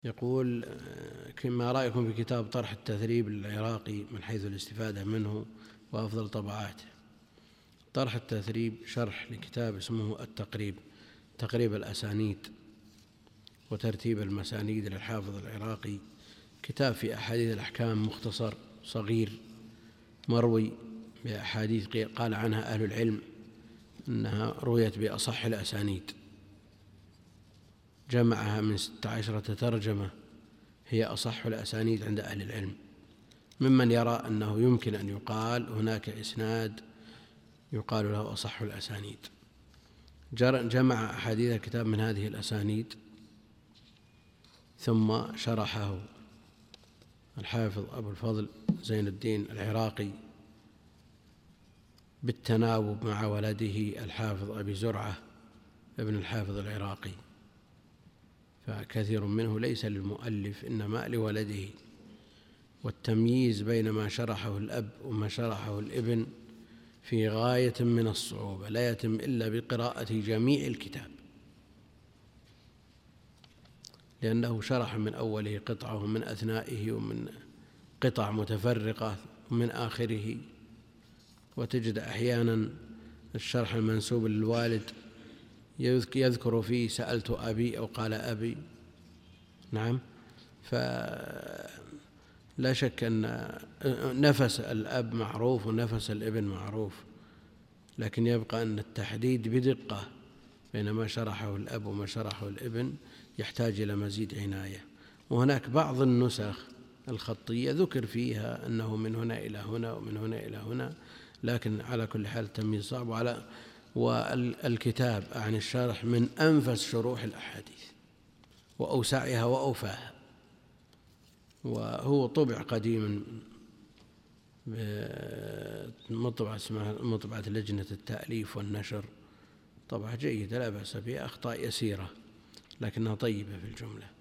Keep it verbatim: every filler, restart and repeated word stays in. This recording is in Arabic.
يقول: ما رأيكم في كتاب طرح التثريب العراقي من حيث الاستفادة منه وأفضل طبعاته؟ طرح التثريب شرح لكتاب اسمه التقريب، تقريب الأسانيد وترتيب المسانيد للحافظ العراقي، كتاب في أحاديث الأحكام مختصر صغير مروي بأحاديث قال عنها أهل العلم أنها رويت بأصح الأسانيد، جمعها من ست عشرة ترجمة هي أصح الأسانيد عند أهل العلم، ممن يرى أنه يمكن أن يقال هناك إسناد يقال له أصح الأسانيد. جمع أحاديث الكتاب من هذه الأسانيد ثم شرحه الحافظ أبو الفضل زين الدين العراقي بالتناوب مع ولده الحافظ أبي زرعة ابن الحافظ العراقي، فكثير منه ليس للمؤلف إنما لولده، والتمييز بين ما شرحه الأب وما شرحه الابن في غاية من الصعوبة، لا يتم إلا بقراءة جميع الكتاب، لأنه شرح من أوله قطعة ومن أثنائه ومن قطع متفرقة ومن آخره، وتجد أحيانا الشرح المنسوب للوالد يذكر فيه سألت أبي أو قال أبي. نعم، فلا شك أن نفس الأب معروف ونفس الابن معروف، لكن يبقى أن التحديد بدقة بين ما شرحه الأب وما شرحه الابن يحتاج إلى مزيد عناية. وهناك بعض النسخ الخطية ذكر فيها أنه من هنا إلى هنا ومن هنا إلى هنا، لكن على كل حال التمييز صعب. وعلى والكتاب عن الشرح من أنفس شروح الأحاديث وأوسعها وأوفاها، وهو طبع قديما بمطبعة اسمها مطبعة لجنة التأليف والنشر، طبعة جيدة لا بأس بها، أخطاء يسيرة لكنها طيبة في الجملة.